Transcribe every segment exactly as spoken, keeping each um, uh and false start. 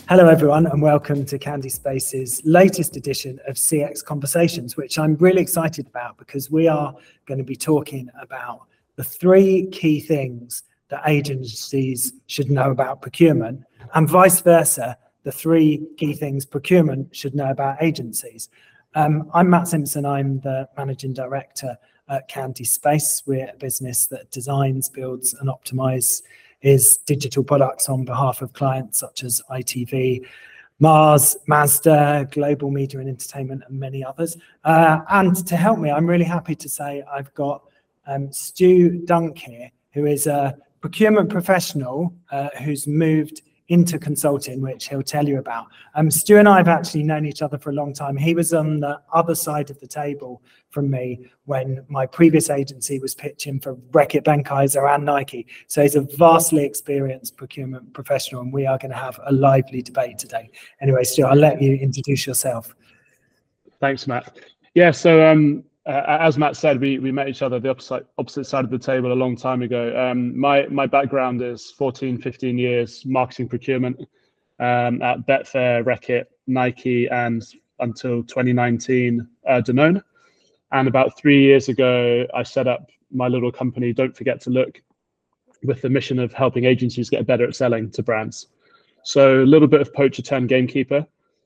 Hello everyone and welcome to Candyspace's latest edition of C X Conversations, which I'm really excited about because we are going to be talking about the three key things that agencies should know about procurement and vice versa, the three key things procurement should know about agencies. Um, I'm Matt Simpson, I'm the Managing Director at Candyspace. We're a business that designs, builds and optimises is digital products on behalf of clients such as I T V, Mars, Mazda, Global Media and Entertainment, and many others. Uh, and to help me, I'm really happy to say I've got um, Stu Dunk here, who is a procurement professional uh, who's moved into consulting, which he'll tell you about. Um, Stu and I have actually known each other for a long time. He was on the other side of the table from me when my previous agency was pitching for Reckitt Benckiser and Nike. So he's a vastly experienced procurement professional, and we are going to have a lively debate today. Anyway, Stu, I'll let you introduce yourself. Thanks, Matt. Yeah, so um, uh, as Matt said, we we met each other the opposite opposite side of the table a long time ago. Um, my my background is fourteen, fifteen years marketing procurement um, at Betfair, Reckitt, Nike, and until twenty nineteen, uh, Danone. And about three years ago, I set up my little company, Don't Forget to Look, with the mission of helping agencies get better at selling to brands. So a little bit of poacher turned gamekeeper.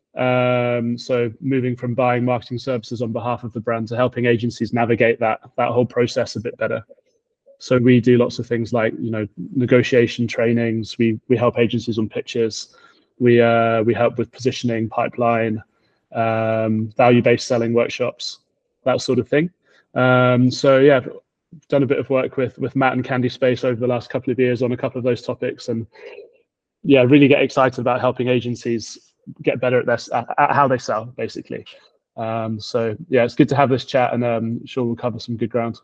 Um, so moving from buying marketing services on behalf of the brand to helping agencies navigate that that whole process a bit better. So we do lots of things like, you know, negotiation trainings. We we help agencies on pitches. We uh, we help with positioning, pipeline, um, value-based selling workshops, that sort of thing. Um, so yeah, I've done a bit of work with with Matt and Candyspace over the last couple of years on a couple of those topics, and yeah, really get excited about helping agencies get better at this, at, at how they sell, basically. Um, so yeah, it's good to have this chat, and um, I'm sure we'll cover some good ground.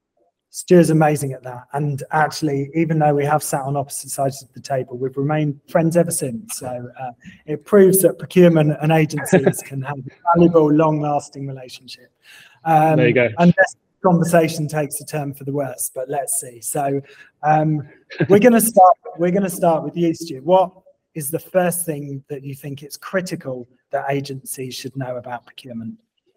Stu's amazing at that, and actually, even though we have sat on opposite sides of the table, we've remained friends ever since. So uh, it proves that procurement and agencies can have a valuable, long-lasting relationship. Um, there you go. Unless the conversation takes a turn for the worse, but let's see. So um, we're going to start. We're going to start with you, Stu. What is the first thing that you think it's critical that agencies should know about procurement?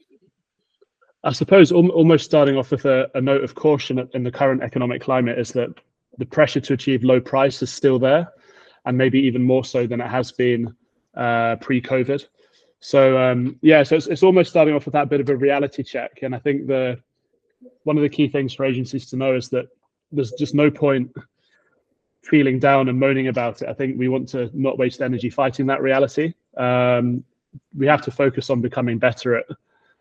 I suppose almost starting off with a, a note of caution in the current economic climate is that the pressure to achieve low price is still there, and maybe even more so than it has been uh, pre-COVID. So um, yeah, so it's, it's almost starting off with that bit of a reality check. And I think the one of the key things for agencies to know is that there's just no point feeling down and moaning about it. I think we want to not waste energy fighting that reality. Um, we have to focus on becoming better at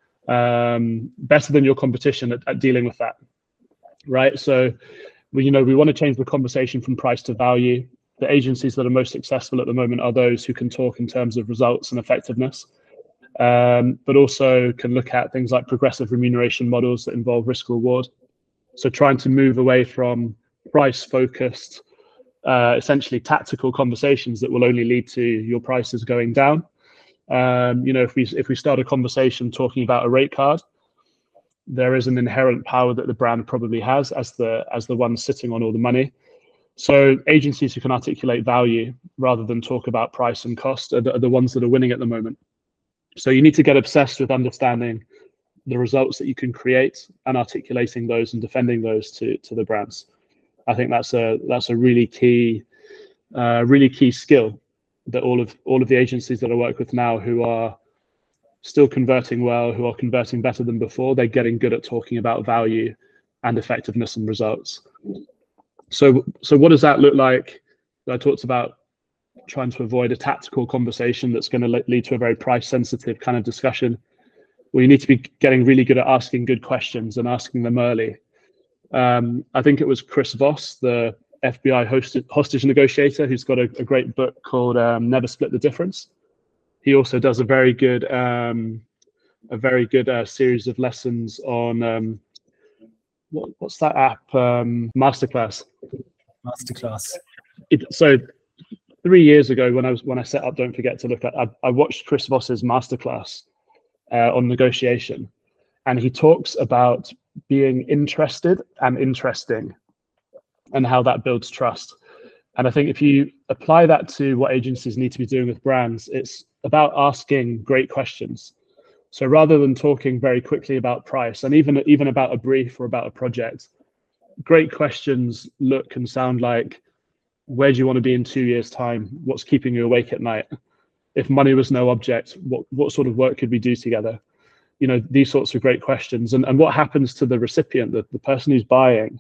um better than your competition at, at dealing with that, right? So we you know we want to change the conversation from price to value. The agencies that are most successful at the moment are those who can talk in terms of results and effectiveness, um, but also can look at things like progressive remuneration models that involve risk reward. So trying to move away from price focused, uh, essentially tactical conversations that will only lead to your prices going down. Um, you know, if we if we start a conversation talking about a rate card, there is an inherent power that the brand probably has as the as the one sitting on all the money. So agencies who can articulate value rather than talk about price and cost are the, are the ones that are winning at the moment. So you need to get obsessed with understanding the results that you can create and articulating those and defending those to to the brands. I think that's a that's a really key, uh, really key skill that all of all of the agencies that I work with now, who are still converting well, who are converting better than before, they're getting good at talking about value and effectiveness and results. So, so what does that look like? I talked about trying to avoid a tactical conversation that's going to lead to a very price-sensitive kind of discussion. Well, you need to be getting really good at asking good questions and asking them early. Um, I think it was Chris Voss, the F B I hosted, hostage negotiator, who's got a, a great book called um, Never Split the Difference. He also does a very good, um, a very good uh, series of lessons on um, what, what's that app? Um, Masterclass. Masterclass. It, so three years ago, when I was when I set up Don't Forget to Look at, I, I watched Chris Voss's Masterclass uh, on negotiation, and he talks about being interested and interesting, and how that builds trust. And I think if you apply that to what agencies need to be doing with brands. It's about asking great questions. So rather than talking very quickly about price and even even about a brief or about a project, great questions look and sound like, where do you want to be in two years' time? What's keeping you awake at night? If money was no object, what what sort of work could we do together? You know, these sorts of great questions. And and what happens to the recipient, the, the person who's buying,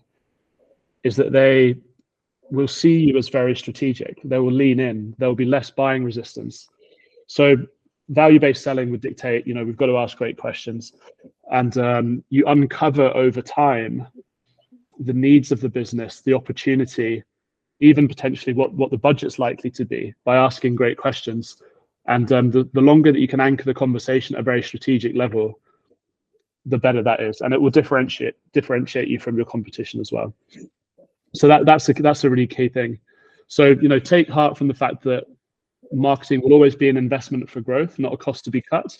is that they will see you as very strategic. They will lean in. There will be less buying resistance. So value-based selling would dictate, you know, we've got to ask great questions, and um, you uncover over time the needs of the business, the opportunity, even potentially what, what the budget's likely to be by asking great questions. And um, the, the longer that you can anchor the conversation at a very strategic level, the better that is. And it will differentiate differentiate you from your competition as well. So that, that's, a, that's a really key thing. So, you know, take heart from the fact that marketing will always be an investment for growth, not a cost to be cut.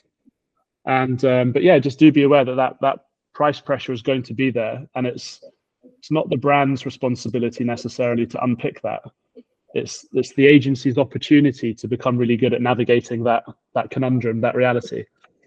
And um, but yeah, just do be aware that, that that price pressure is going to be there, and it's it's not the brand's responsibility necessarily to unpick that. It's it's the agency's opportunity to become really good at navigating that that conundrum, that reality.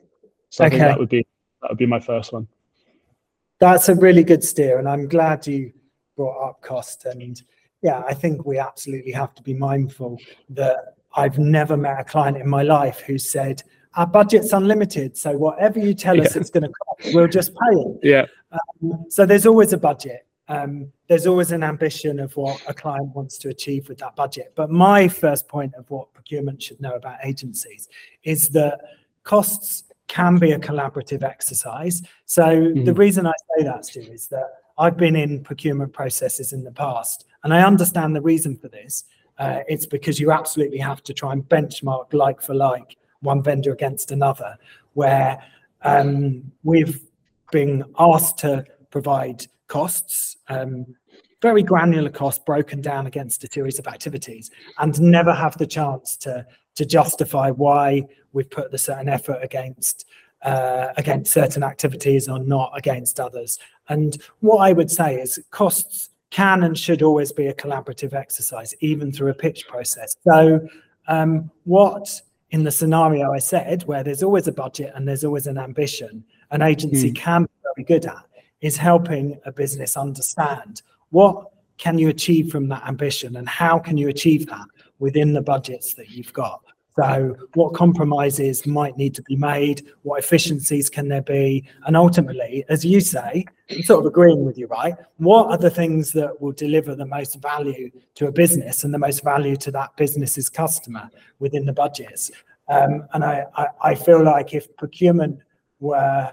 So I okay. think that would be that would be my first one. That's a really good steer, and I'm glad you brought up cost. And yeah, I think we absolutely have to be mindful that I've never met a client in my life who said, our budget's unlimited, so whatever you tell us yeah. it's going to cost, we'll just pay it. Yeah. Um, so there's always a budget. Um, there's always an ambition of what a client wants to achieve with that budget. But my first point of what procurement should know about agencies is that costs can be a collaborative exercise. So mm. the reason I say that, Stu, is that I've been in procurement processes in the past, and I understand the reason for this. Uh, it's because you absolutely have to try and benchmark like for like one vendor against another, where um, we've been asked to provide costs, um, very granular costs broken down against a series of activities, and never have the chance to to justify why we've put the certain effort against uh, against certain activities or not against others. And what I would say is costs can and should always be a collaborative exercise, even through a pitch process. So um, what, in the scenario I said, where there's always a budget and there's always an ambition, an agency mm. can be very good at, is helping a business understand what can you achieve from that ambition and how can you achieve that within the budgets that you've got. So what compromises might need to be made, what efficiencies can there be, and ultimately, as you say, I'm sort of agreeing with you, right? What are the things that will deliver the most value to a business and the most value to that business's customer within the budgets? Um, and I, I, I feel like if procurement were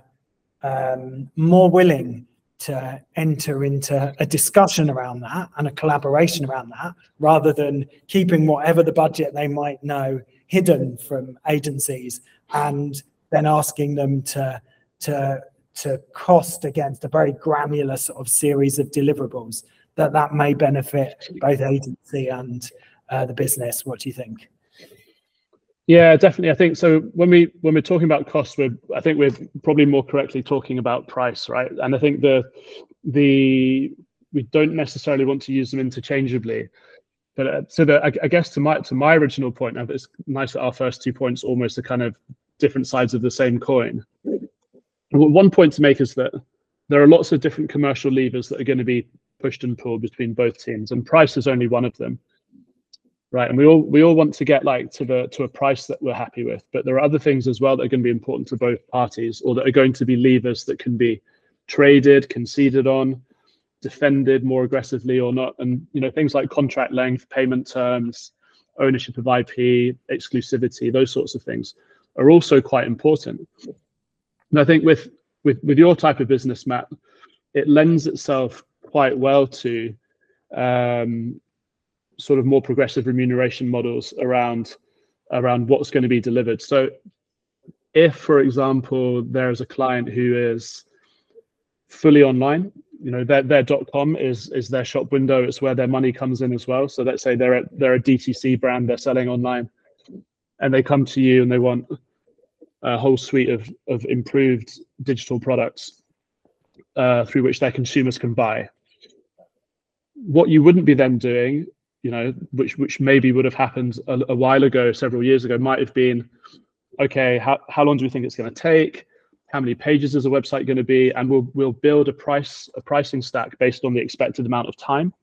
um, more willing to enter into a discussion around that and a collaboration around that, rather than keeping whatever the budget they might know hidden from agencies and then asking them to to to cost against a very granular sort of series of deliverables, that that may benefit both agency and uh, the business. What do you think? Yeah, definitely. I think so. When we when we're talking about costs, we're I think we're probably more correctly talking about price, right? And I think the the we don't necessarily want to use them interchangeably. But uh, so that I, I guess to my to my original point, now it's nice that our first two points almost are kind of different sides of the same coin. One point to make is that there are lots of different commercial levers that are going to be pushed and pulled between both teams, and price is only one of them, right? And we all we all want to get like to the to a price that we're happy with, but there are other things as well that are going to be important to both parties, or that are going to be levers that can be traded, conceded on, defended more aggressively or not. And you know, things like contract length, payment terms, ownership of I P, exclusivity, those sorts of things are also quite important. And I think with with with your type of business, Matt, it lends itself quite well to um, sort of more progressive remuneration models around around what's going to be delivered. So if, for example, there's a client who is fully online, you know, their their .com is is their shop window. It's where their money comes in as well. So let's say they're a, they're a D T C brand, they're selling online, and they come to you and they want a whole suite of of improved digital products uh, through which their consumers can buy. What you wouldn't be then doing you know, which which maybe would have happened a, a while ago, several years ago, might have been, okay, how, how long do we think it's going to take? How many pages is a website going to be? And we'll we'll build a price a pricing stack based on the expected amount of time.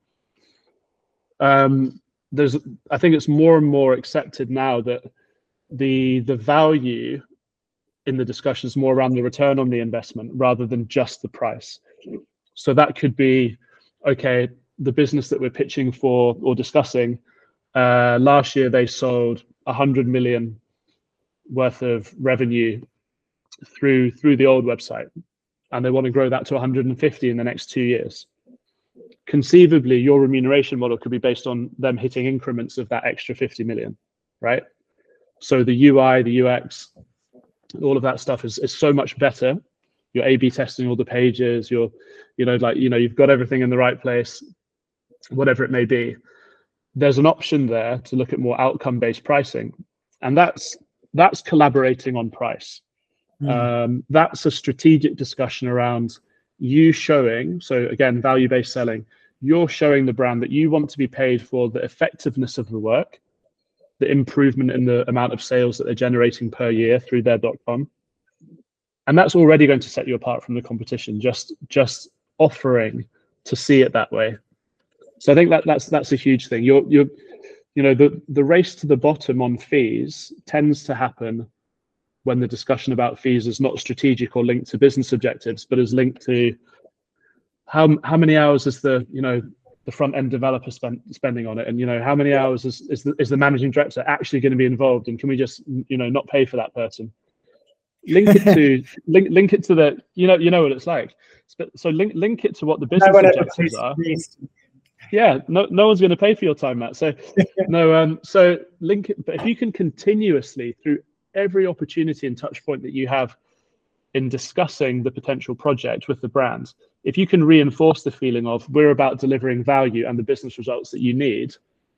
Um, there's, I think it's more and more accepted now that the the value in the discussion is more around the return on the investment rather than just the price. So that could be, okay, the business that we're pitching for or discussing, uh, last year they sold one hundred million worth of revenue through through the old website, and they want to grow that to one hundred fifty in the next two years. Conceivably, your remuneration model could be based on them hitting increments of that extra fifty million, right? So the U I, the U X, all of that stuff is, is so much better. You're A B testing all the pages, you're, you know, like, you know, you've got everything in the right place, whatever it may be. There's an option there to look at more outcome-based pricing. And that's that's collaborating on price. Mm. Um, that's a strategic discussion around you showing, so again, value-based selling, you're showing the brand that you want to be paid for the effectiveness of the work, the improvement in the amount of sales that they're generating per year through their .com. And that's already going to set you apart from the competition, just, just offering to see it that way. So I think that that's that's a huge thing. You're you're you know, the, the race to the bottom on fees tends to happen when the discussion about fees is not strategic or linked to business objectives, but is linked to how how many hours is the, you know, the front end developer spend, spending on it, and, you know, how many hours is is the, is the managing director actually going to be involved, and can we just, you know, not pay for that person? Link it to link link it to the, you know, you know what it's like. So link link it to what the business no objectives are. Yeah, no no one's going to pay for your time, Matt. So no, um, so link it. But if you can continuously, through every opportunity and touch point that you have in discussing the potential project with the brand, if you can reinforce the feeling of we're about delivering value and the business results that you need,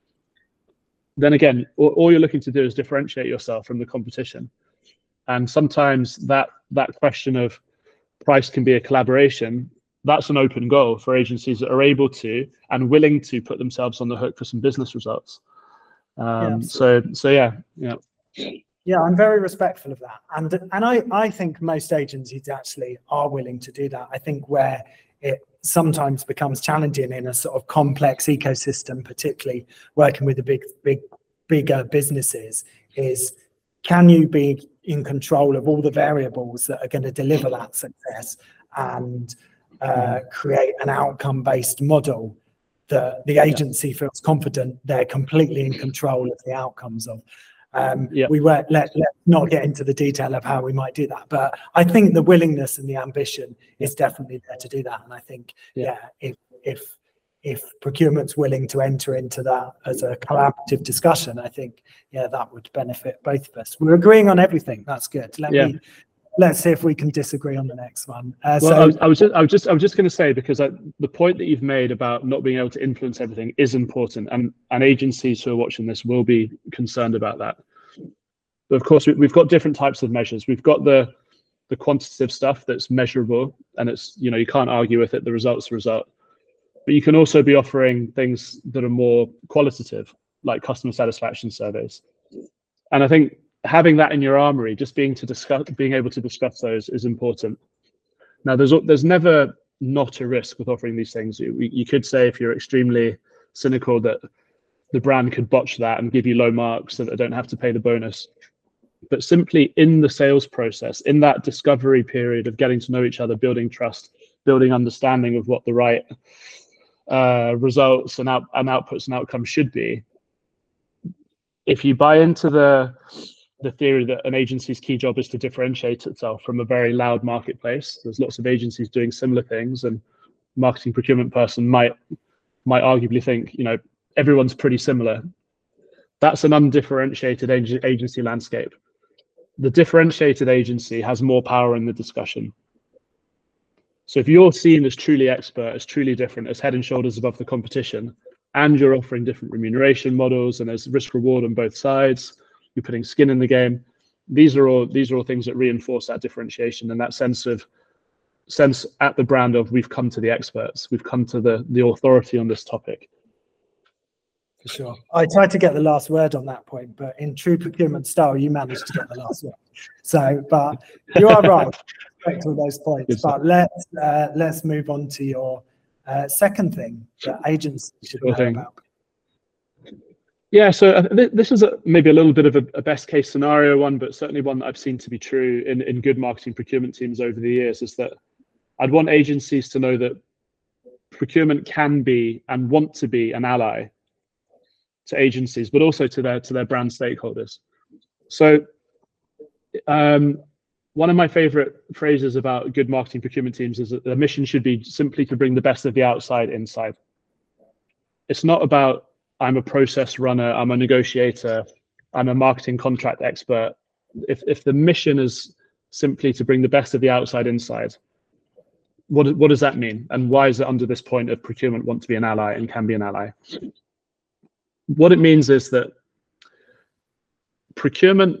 then again, all, all you're looking to do is differentiate yourself from the competition. And sometimes that that question of price can be a collaboration. That's an open goal for agencies that are able to and willing to put themselves on the hook for some business results. Um, yeah, so, so yeah, yeah. Yeah, I'm very respectful of that. And and I, I think most agencies actually are willing to do that. I think where it sometimes becomes challenging in a sort of complex ecosystem, particularly working with the big, big, bigger businesses, is can you be in control of all the variables that are going to deliver that success and uh, create an outcome-based model that the agency yeah. feels confident they're completely in control of the outcomes of. Um, yeah. We won't let, let not get into the detail of how we might do that, but I think the willingness and the ambition is definitely there to do that. And I think, yeah, yeah if if if procurement's willing to enter into that as a collaborative discussion, I think, yeah, that would benefit both of us. We're agreeing on everything. That's good. Let yeah. me let's see if we can disagree on the next one. Uh, well, so I was, I was just I was just I was just going to say, because I, the point that you've made about not being able to influence everything is important, and and agencies who are watching this will be concerned about that. But of course, we, we've got different types of measures. We've got the the quantitative stuff that's measurable, and it's, you know, you can't argue with it. The result's the result. But you can also be offering things that are more qualitative, like customer satisfaction surveys. And I think having that in your armory, just being to discuss, being able to discuss those is important. Now, there's there's never not a risk with offering these things. You, you could say, if you're extremely cynical, that the brand could botch that and give you low marks so that they don't have to pay the bonus. But simply in the sales process, in that discovery period of getting to know each other, building trust, building understanding of what the right uh, results and, out, and outputs and outcomes should be, if you buy into the the theory that an agency's key job is to differentiate itself from a very loud marketplace, there's lots of agencies doing similar things, and marketing procurement person might might arguably think, you know, everyone's pretty similar. That's an undifferentiated ag- agency landscape. The differentiated agency has more power in the discussion. So if you're seen as truly expert, as truly different, as head and shoulders above the competition, and you're offering different remuneration models, and there's risk reward on both sides, you're putting skin in the game, these are all these are all things that reinforce that differentiation and that sense of sense at the brand of we've come to the experts, we've come to the the authority on this topic. For sure. I tried to get the last word on that point, but in true procurement style, you managed to get the last word. So, but you are right. Respect all those points. But let's uh, let's move on to your uh, second thing that agencies should know thing. about. Yeah, so th this is a, maybe a little bit of a, a best case scenario one, but certainly one that I've seen to be true in, in good marketing procurement teams over the years, is that I'd want agencies to know that procurement can be and want to be an ally to agencies, but also to their to their brand stakeholders. So um, one of my favorite phrases about good marketing procurement teams is that the mission should be simply to bring the best of the outside inside. It's not about I'm a process runner, I'm a negotiator, I'm a marketing contract expert. If if the mission is simply to bring the best of the outside inside, what what does that mean? And why is it under this point of procurement want to be an ally and can be an ally? What it means is that procurement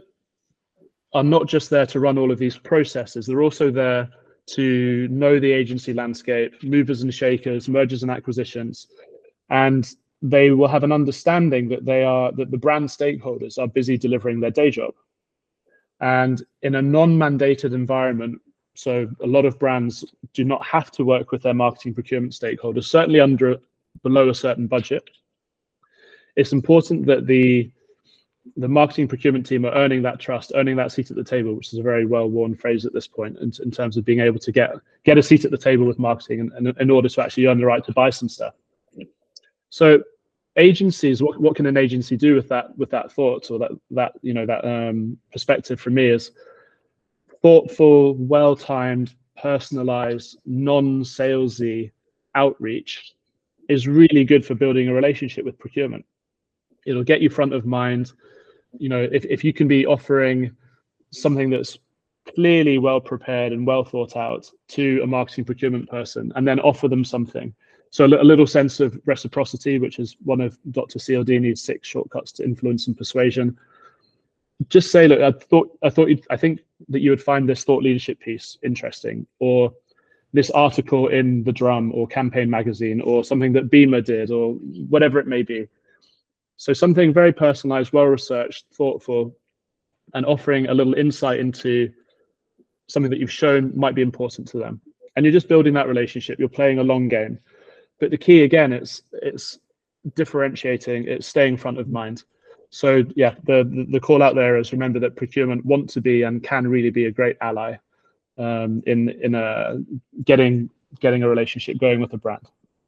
are not just there to run all of these processes, they're also there to know the agency landscape, movers and shakers, mergers and acquisitions, and they will have an understanding that they are that the brand stakeholders are busy delivering their day job. And in a non-mandated environment, so a lot of brands do not have to work with their marketing procurement stakeholders, certainly under below a certain budget. It's important that the the marketing procurement team are earning that trust, earning that seat at the table, which is a very well-worn phrase at this point in, in terms of being able to get get a seat at the table with marketing and, and in order to actually earn the right to buy some stuff. So agencies, what, what can an agency do with that with that thought or that that you know that um, perspective from me is thoughtful, well-timed, personalized, non-salesy outreach is really good for building a relationship with procurement. It'll get you front of mind. You know, if, if you can be offering something that's clearly well prepared and well thought out to a marketing procurement person and then offer them something. So a little sense of reciprocity, which is one of Doctor Cialdini's six shortcuts to influence and persuasion. Just say, look, I thought, I thought, you'd, I think that you would find this thought leadership piece interesting, or this article in The Drum or Campaign Magazine, or something that Beamer did, or whatever it may be. So something very personalized, well-researched, thoughtful, and offering a little insight into something that you've shown might be important to them. And you're just building that relationship. You're playing a long game. But the key, again, it's it's differentiating, it's staying front of mind. So yeah, the, the, the call out there is remember that procurement want to be and can really be a great ally um, in, in a, getting, getting a relationship going with a brand.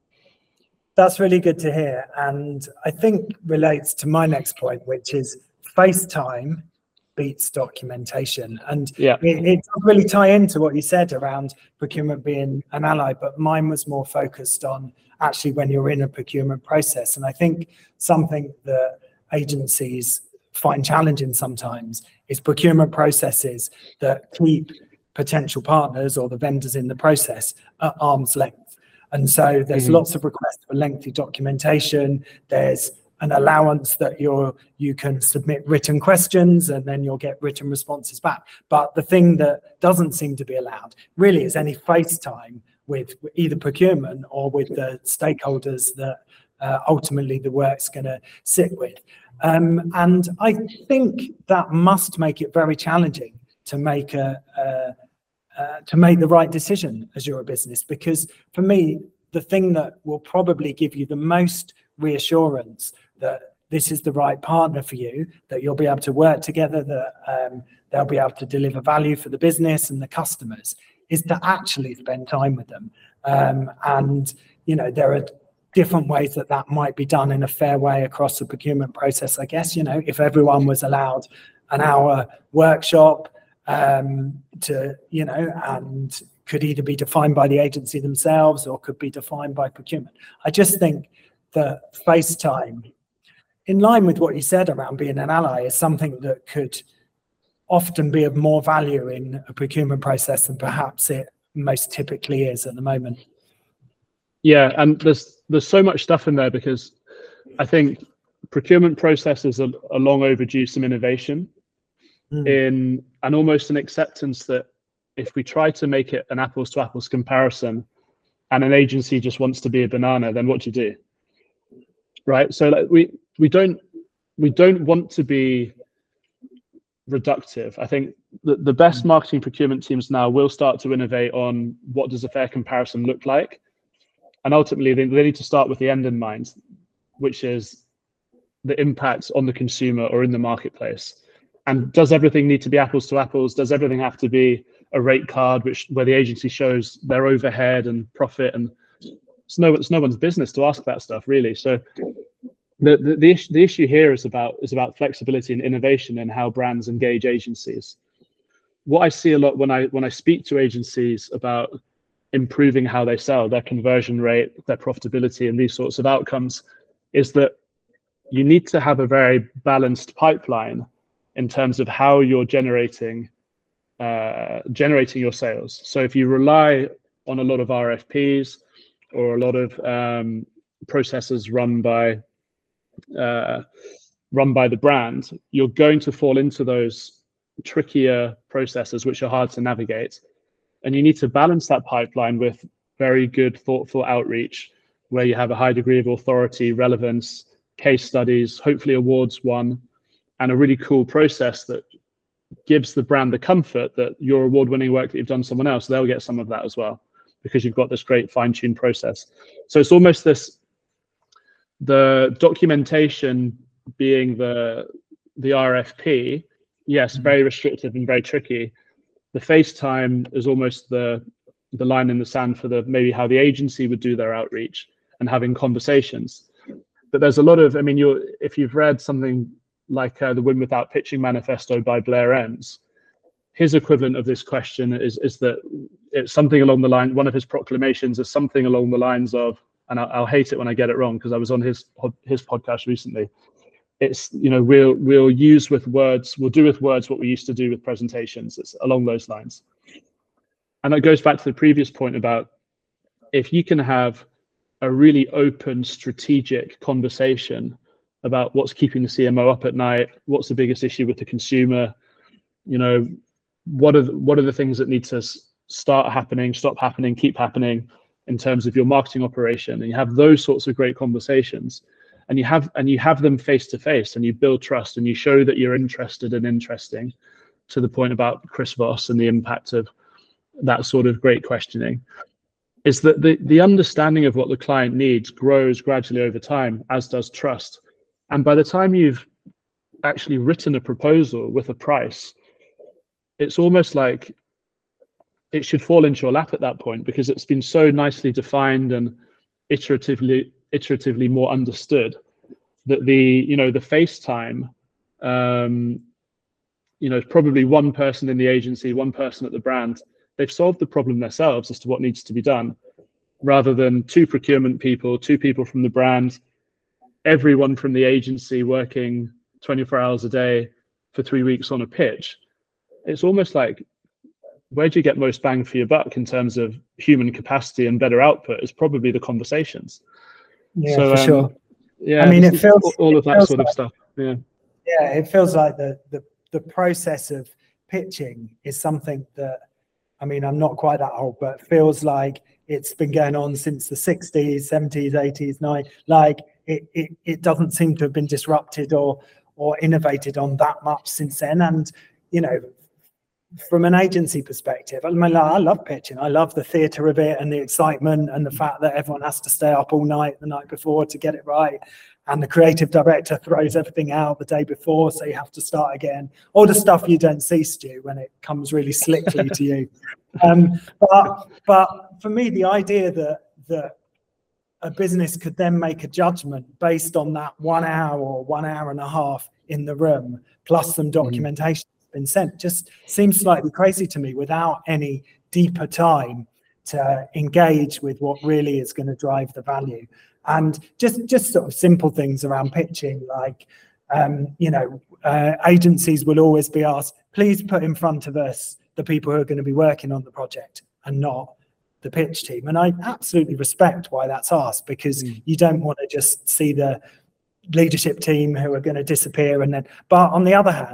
That's really good to hear, and I think relates to my next point, which is FaceTime beats documentation. And yeah. it, it does really tie into what you said around procurement being an ally, but mine was more focused on actually when you're in a procurement process. And I think something that agencies find challenging sometimes is procurement processes that keep potential partners or the vendors in the process at arm's length. And so there's mm-hmm. lots of requests for lengthy documentation. There's an allowance that you're you can submit written questions and then you'll get written responses back. But the thing that doesn't seem to be allowed really is any face time with either procurement or with the stakeholders that uh, ultimately the work's going to sit with. Um, and I think that must make it very challenging to make a, a Uh, to make the right decision as you're a business, because for me, the thing that will probably give you the most reassurance that this is the right partner for you, that you'll be able to work together, that um, they'll be able to deliver value for the business and the customers, is to actually spend time with them. Um, and, you know, there are different ways that that might be done in a fair way across the procurement process, I guess. You know, if everyone was allowed an hour workshop, um to you know and could either be defined by the agency themselves or could be defined by procurement. I just think that FaceTime, in line with what you said around being an ally, is something that could often be of more value in a procurement process than perhaps it most typically is at the moment. Yeah, and there's there's so much stuff in there, because I think procurement processes are, are long overdue some innovation mm. in and almost an acceptance that if we try to make it an apples to apples comparison and an agency just wants to be a banana, then what do you do? right? So like we we don't we don't want to be reductive. I think the, the best marketing procurement teams now will start to innovate on what does a fair comparison look like. And ultimately, they, they need to start with the end in mind, which is the impact on the consumer or in the marketplace. And does everything need to be apples to apples? Does everything have to be a rate card, which where the agency shows their overhead and profit? And it's no, it's no one's business to ask that stuff, really. So the the the issue, the issue here is about is about flexibility and innovation and how brands engage agencies. What I see a lot when I when I speak to agencies about improving how they sell, their conversion rate, their profitability, and these sorts of outcomes, is that you need to have a very balanced pipeline in terms of how you're generating uh, generating your sales. So if you rely on a lot of R F Ps or a lot of um, processes run by uh, run by the brand, you're going to fall into those trickier processes which are hard to navigate. And you need to balance that pipeline with very good, thoughtful outreach, where you have a high degree of authority, relevance, case studies, hopefully awards won, and a really cool process that gives the brand the comfort that your award-winning work that you've done someone else, they'll get some of that as well, because you've got this great fine-tuned process. So it's almost this, the documentation being the the R F P, yes, very restrictive and very tricky. The FaceTime is almost the the line in the sand for the maybe how the agency would do their outreach and having conversations. But there's a lot of, I mean, you're if you've read something like uh, the Win Without Pitching Manifesto by Blair Enns, his equivalent of this question is is that it's something along the line, one of his proclamations is something along the lines of, and I'll, I'll hate it when I get it wrong because I was on his his podcast recently. It's, you know, we'll we'll use with words, we'll do with words what we used to do with presentations. It's along those lines. And that goes back to the previous point about if you can have a really open, strategic conversation about what's keeping the C M O up at night, what's the biggest issue with the consumer, you know, what are the, what are the things that need to start happening, stop happening, keep happening in terms of your marketing operation, and you have those sorts of great conversations. And you have and you have them face to face, and you build trust, and you show that you're interested and interesting, to the point about Chris Voss and the impact of that sort of great questioning, is that the, the understanding of what the client needs grows gradually over time, as does trust. And by the time you've actually written a proposal with a price, it's almost like it should fall into your lap at that point, because it's been so nicely defined and iteratively iteratively more understood that the, you know, the FaceTime, um, you know, probably one person in the agency, one person at the brand, they've solved the problem themselves as to what needs to be done, rather than two procurement people, two people from the brand, everyone from the agency working twenty-four hours a day for three weeks on a pitch. It's almost like, where do you get most bang for your buck in terms of human capacity and better output is probably the conversations. Yeah, so, for um, sure. Yeah, I mean, it feels all of that sort like, of stuff. Yeah, yeah, it feels like the the the process of pitching is something that, I mean, I'm not quite that old, but it feels like it's been going on since the sixties, seventies, eighties, nineties. Like it, it it doesn't seem to have been disrupted or or innovated on that much since then. And you know, from an agency perspective, I mean, like, I love pitching. I love the theatre of it and the excitement and the fact that everyone has to stay up all night the night before to get it right. And the creative director throws everything out the day before, so you have to start again. All the stuff you don't see, Stu, when it comes really slickly to you. Um, but but for me, the idea that that a business could then make a judgment based on that one hour or one hour and a half in the room, plus some documentation mm-hmm. been sent, just seems slightly crazy to me, without any deeper time to engage with what really is going to drive the value. And just just sort of simple things around pitching, like um, you know, uh, agencies will always be asked, please put in front of us the people who are going to be working on the project and not the pitch team. And I absolutely respect why that's asked, because mm. you don't want to just see the leadership team who are going to disappear. And then, but on the other hand,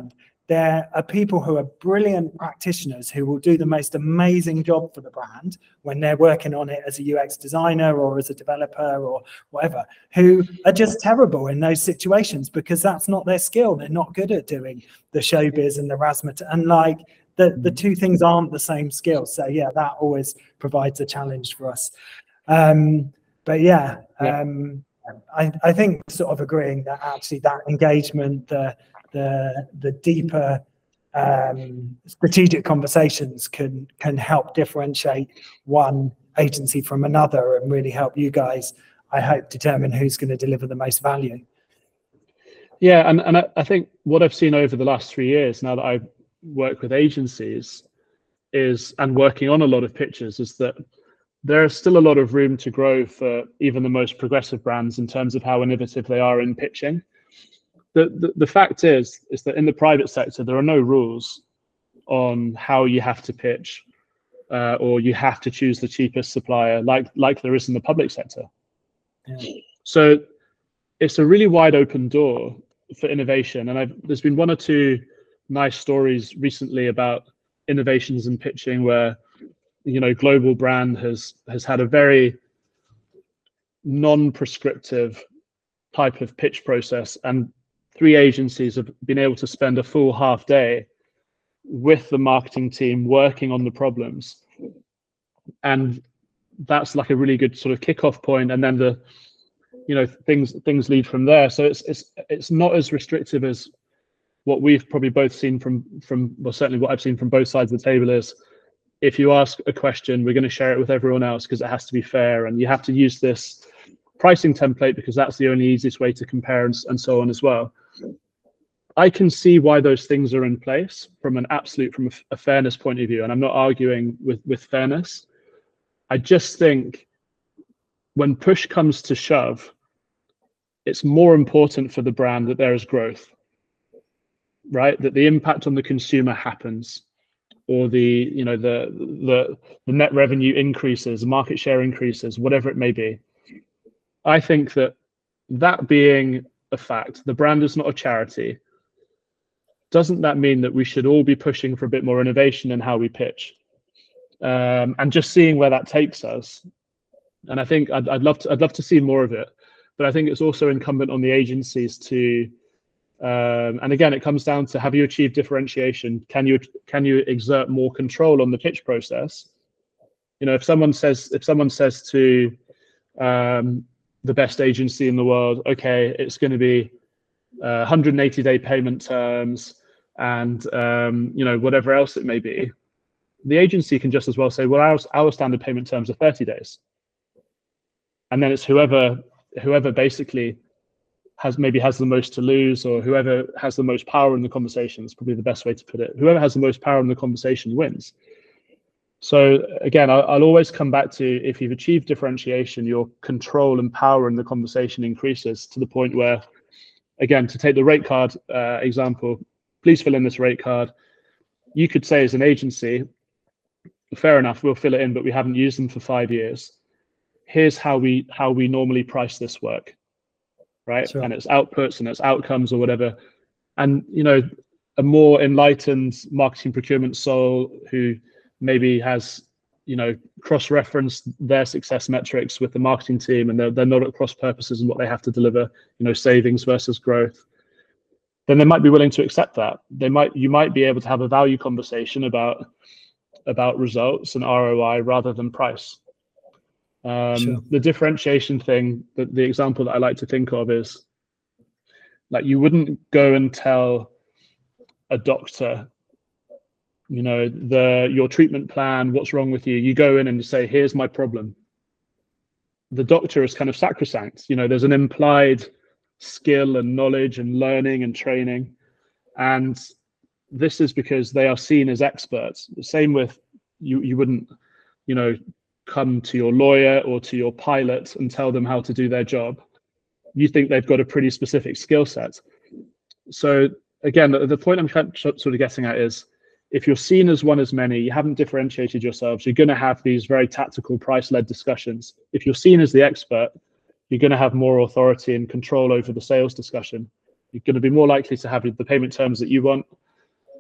there are people who are brilliant practitioners who will do the most amazing job for the brand when they're working on it as a U X designer or as a developer or whatever, who are just terrible in those situations because that's not their skill. They're not good at doing the showbiz and the razzmatazz, and like the, the two things aren't the same skill. So yeah, that always provides a challenge for us. Um, but yeah, um, I, I think sort of agreeing that actually that engagement, the the the deeper um, strategic conversations can can help differentiate one agency from another and really help you guys, I hope, determine who's going to deliver the most value. Yeah, and, and I, I think what I've seen over the last three years, now that I work with agencies, is and working on a lot of pitches, is that there is still a lot of room to grow for even the most progressive brands in terms of how innovative they are in pitching. The, the, the fact is, is that in the private sector, there are no rules on how you have to pitch uh, or you have to choose the cheapest supplier like, like there is in the public sector. Yeah. So it's a really wide open door for innovation. And I've, there's been one or two nice stories recently about innovations in pitching where, you know, global brand has, has had a very non-prescriptive type of pitch process, and three agencies have been able to spend a full half day with the marketing team working on the problems. And that's like a really good sort of kickoff point. And then the, you know, things things lead from there. So it's it's it's not as restrictive as what we've probably both seen from from well, certainly what I've seen from both sides of the table is, if you ask a question, we're going to share it with everyone else because it has to be fair, and you have to use this pricing template because that's the only easiest way to compare, and, and so on as well. I can see why those things are in place from an absolute, from a, a fairness point of view, and I'm not arguing with, with fairness. I just think when push comes to shove, it's more important for the brand that there is growth, right? That the impact on the consumer happens, or the, you know, the, the, the net revenue increases, market share increases, whatever it may be. I think that that being a fact, the brand is not a charity. Doesn't that mean that we should all be pushing for a bit more innovation in how we pitch, um, and just seeing where that takes us? And I think I'd, I'd love to I'd love to see more of it, but I think it's also incumbent on the agencies to, um, and again, it comes down to, have you achieved differentiation? Can you can you exert more control on the pitch process? You know, if someone says if someone says to um, the best agency in the world, okay, it's going to be uh, one hundred eighty day payment terms, and um, you know, whatever else it may be, the agency can just as well say, well, our, our standard payment terms are thirty days. And then it's whoever whoever basically has maybe has the most to lose, or whoever has the most power in the conversation is probably the best way to put it. Whoever has the most power in the conversation wins. So again, I'll, I'll always come back to, if you've achieved differentiation, your control and power in the conversation increases to the point where, again, to take the rate card uh, example, please fill in this rate card. You could say as an agency, fair enough, we'll fill it in, but we haven't used them for five years. Here's how we how we normally price this work, right? Sure. And it's outputs and it's outcomes or whatever. And, you know, a more enlightened marketing procurement soul who maybe has, you know, cross-referenced their success metrics with the marketing team, and they're, they're not at cross purposes in what they have to deliver, you know, savings versus growth, then they might be willing to accept that. They might, you might be able to have a value conversation about, about results and R O I rather than price. Um, sure. The differentiation thing, the, the example that I like to think of is, like, you wouldn't go and tell a doctor, you know, the your treatment plan, what's wrong with you. You go in and you say, here's my problem. The doctor is kind of sacrosanct. You know, there's an implied skill and knowledge and learning and training. And this is because they are seen as experts. The same with, you, you wouldn't, you know, come to your lawyer or to your pilot and tell them how to do their job. You think they've got a pretty specific skill set. So again, the, the point I'm sort of getting at is, if you're seen as one as many, you haven't differentiated yourselves, you're going to have these very tactical price-led discussions. If you're seen as the expert, you're going to have more authority and control over the sales discussion. You're going to be more likely to have the payment terms that you want.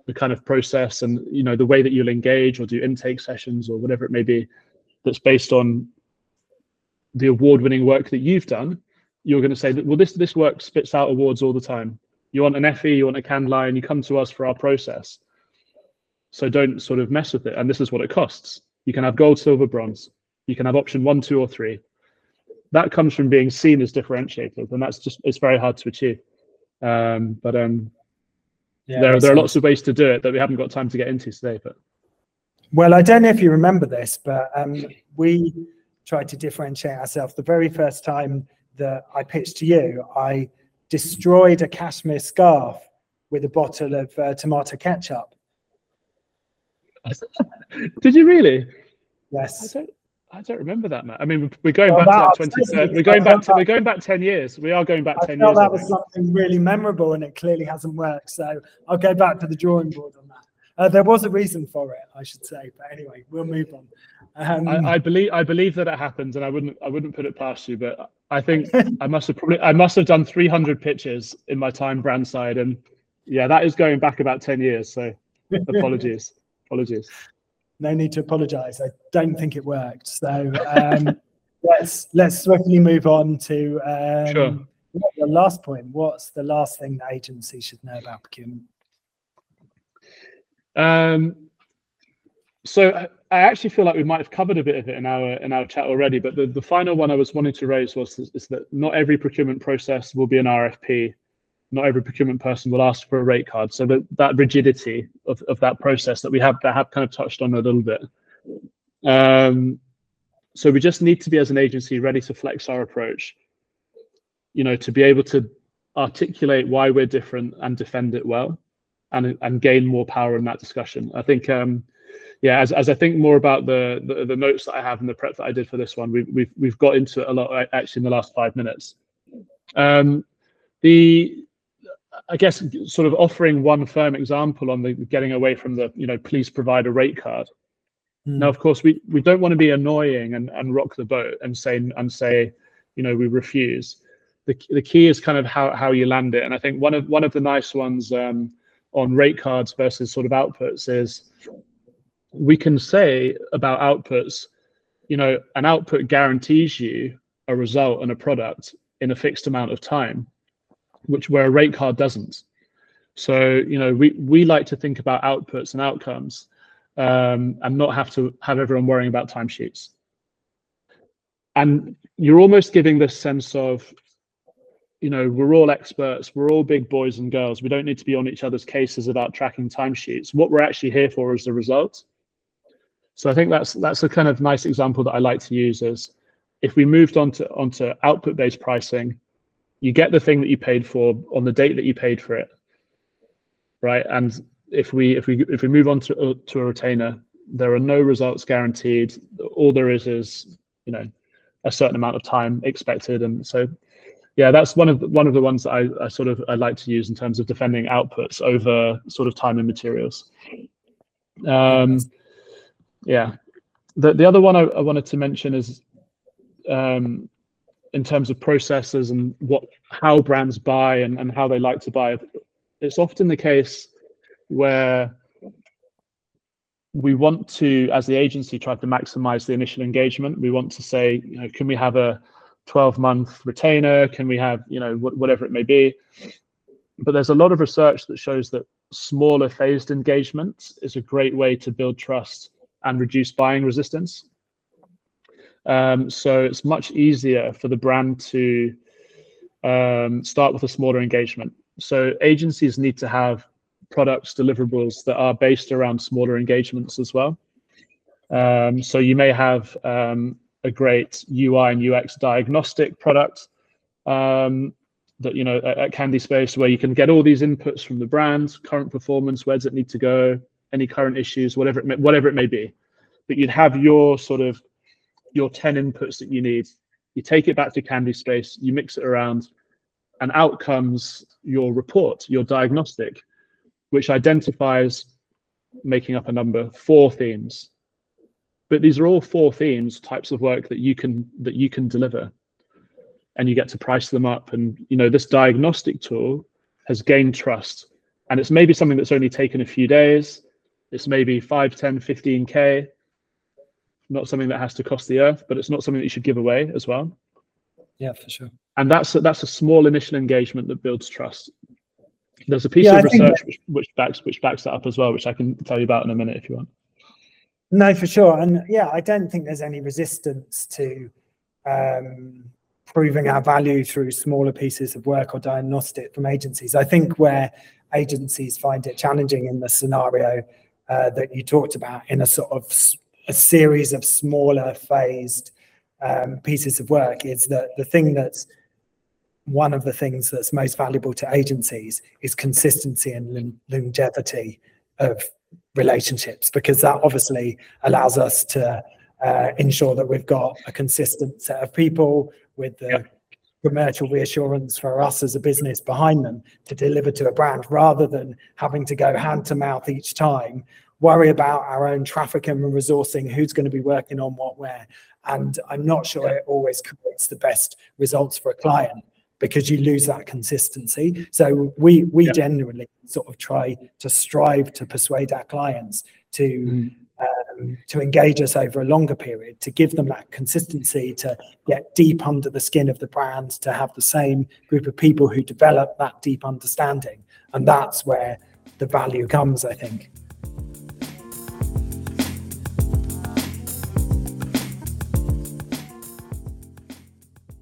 the kind of process and, you know, the way that you'll engage or do intake sessions or whatever it may be, that's based on the award-winning work that you've done, you're going to say that, well, this this work spits out awards all the time. You want an F E, you want a Cannes Lion, you come to us for our process. So don't sort of mess with it. And this is what it costs. You can have gold, silver, bronze. You can have option one, two, or three. That comes from being seen as differentiated, and that's just, it's very hard to achieve. Um, but um, yeah, there, there are lots of ways to do it that we haven't got time to get into today. But well, I don't know if you remember this, but um, we tried to differentiate ourselves. The very first time that I pitched to you, I destroyed a cashmere scarf with a bottle of uh, tomato ketchup. Did you really? Yes. I don't, I don't remember that, Matt. I mean, we're going well, back to like twenty. We're going back to we're going back ten years. We are going back I ten felt years. That was something really memorable, and it clearly hasn't worked. So I'll go back to the drawing board on that. Uh, there was a reason for it, I should say. But anyway, we'll move on. Um, I, I believe I believe that it happened, and I wouldn't I wouldn't put it past you. But I think I must have probably I must have done three hundred pitches in my time brand side, and yeah, that is going back about ten years. So apologies, apologies. No need to apologise. I don't think it worked. So um, let's let's swiftly move on to um, sure. the last point. What's the last thing the agency should know about procurement? Um, so I actually feel like we might have covered a bit of it in our in our chat already. But the, the final one I was wanting to raise was is that not every procurement process will be an R F P. Not every procurement person will ask for a rate card. So that, that rigidity of, of that process that we have that have kind of touched on a little bit. Um, so we just need to be, as an agency, ready to flex our approach, you know, to be able to articulate why we're different and defend it well and, and gain more power in that discussion. I think, um, yeah, as, as I think more about the, the, the notes that I have and the prep that I did for this one, we've, we've, we've got into it a lot actually in the last five minutes. Um, the I guess sort of offering one firm example on the getting away from the, you know, please provide a rate card. Mm. Now, of course, we, we don't want to be annoying and, and rock the boat and say, and say, you know, we refuse. The, the key is kind of how, how you land it. And I think one of one of the nice ones um, on rate cards versus sort of outputs is we can say about outputs, you know, an output guarantees you a result and a product in a fixed amount of time, which where a rate card doesn't. So, you know, we, we like to think about outputs and outcomes um, and not have to have everyone worrying about timesheets. And you're almost giving this sense of, you know, we're all experts, we're all big boys and girls. We don't need to be on each other's cases about tracking timesheets. What we're actually here for is the result. So I think that's that's a kind of nice example that I like to use is if we moved on to onto output-based pricing, you get the thing that you paid for on the date that you paid for it, right? And if we if we if we move on to uh, to a retainer, there are no results guaranteed. All there is is, you know, a certain amount of time expected, and so yeah, that's one of the, one of the ones that I, I sort of I like to use in terms of defending outputs over sort of time and materials. Um, yeah, the the other one I, I wanted to mention is. Um, in terms of processes and what how brands buy and, and how they like to buy. It's often the case where we want to, as the agency, try to maximize the initial engagement. We want to say, you know, can we have a twelve month retainer? Can we have, you know, wh whatever it may be? But there's a lot of research that shows that smaller phased engagement is a great way to build trust and reduce buying resistance. Um, so it's much easier for the brand to um, start with a smaller engagement. So agencies need to have products, deliverables that are based around smaller engagements as well. Um, so you may have um, a great U I and U X diagnostic product um, that, you know, at, at Candyspace, where you can get all these inputs from the brand, current performance, where does it need to go, any current issues, whatever it may, whatever it may be. But you'd have your sort of your ten inputs that you need. You take it back to Candyspace, you mix it around, and out comes your report, your diagnostic, which identifies, making up a number, four themes. But these are all four themes, types of work that you can that you can deliver, and you get to price them up. And you know, this diagnostic tool has gained trust And it's maybe something that's only taken a few days. It's maybe five, ten, fifteen K. Not something that has to cost the earth, but it's not something that you should give away as well. Yeah, for sure. And that's a, that's a small initial engagement that builds trust. There's a piece Yeah, of I think research that- which, which backs which backs that up as well, which I can tell you about in a minute if you want. No, for sure. And yeah, I don't think there's any resistance to um, proving our value through smaller pieces of work or diagnostic from agencies. I think where agencies find it challenging in the scenario uh, that you talked about, in a sort of s- a series of smaller phased um, pieces of work, is that the thing that's one of the things that's most valuable to agencies is consistency and lon- longevity of relationships, because that obviously allows us to uh, ensure that we've got a consistent set of people with the Yep. commercial reassurance for us as a business behind them to deliver to a brand, rather than having to go hand to mouth each time, worry about our own traffic and resourcing, who's going to be working on what where. And I'm not sure it always creates the best results for a client, because you lose that consistency. So we we Yeah. generally sort of try to strive to persuade our clients to Mm. um, to engage us over a longer period, to give them that consistency, to get deep under the skin of the brand, to have the same group of people who develop that deep understanding. And that's where the value comes, I think.